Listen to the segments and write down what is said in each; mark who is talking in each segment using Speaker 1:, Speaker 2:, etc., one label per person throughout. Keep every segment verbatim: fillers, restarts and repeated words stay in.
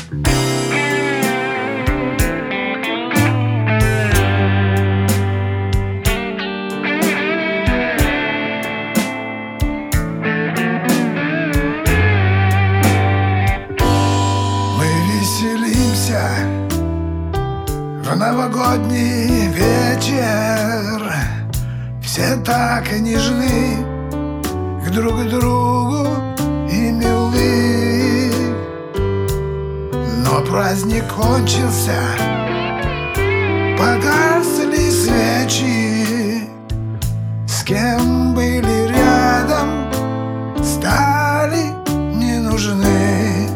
Speaker 1: В новогодний вечер все так нежны к друг другу и милы. Но праздник кончился, погасли свечи. С кем были рядом, стали не нужны.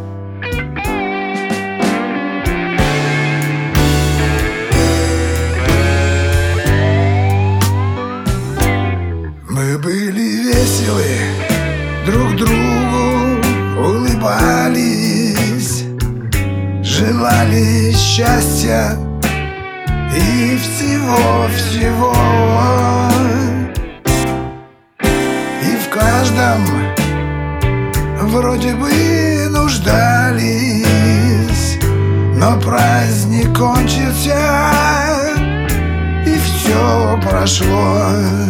Speaker 1: Мы были веселы, друг другу улыбались, желали счастья и всего-всего. И в каждом вроде бы нуждались, но праздник кончился, и все прошло.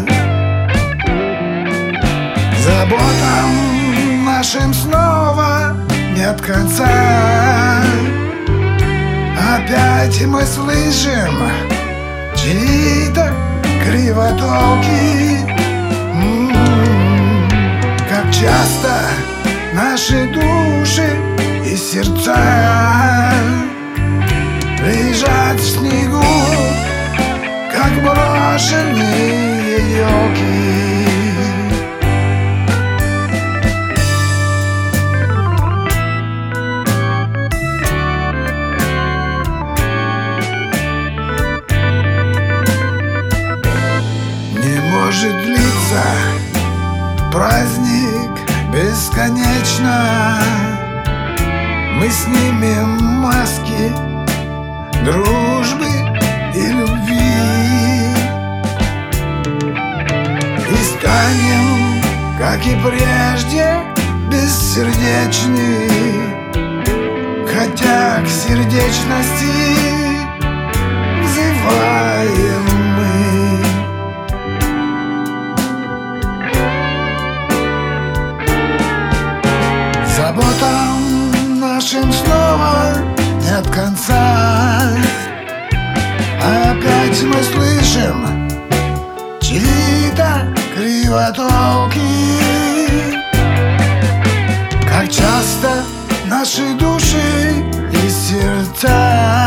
Speaker 1: Заботам нашим снова нет конца. Опять мы слышим чьи-то кривотолки. М-м-м, как часто наши души и сердца лежат в снегу, как брошенные елки. Может длиться праздник бесконечно. Мы снимем маски дружбы и любви и станем, как и прежде, бессердечны, хотя к сердечности взываем мы. Заботам нашим снова нет конца. Опять мы слышим чьи-то кривотолки. Как часто наши души и сердца